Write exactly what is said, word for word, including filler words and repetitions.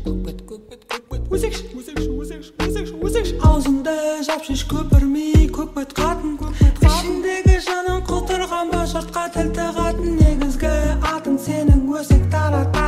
көкбет көкбет көкбет өзекші өзекші өзекші өзекші өзекші аузыңды жапшыш көпірмей көкбет қатын көкбет қатын ішіндегі жаның құтырған ба жұртқа тіл тығатын негізгі атың сенің өсек таратқан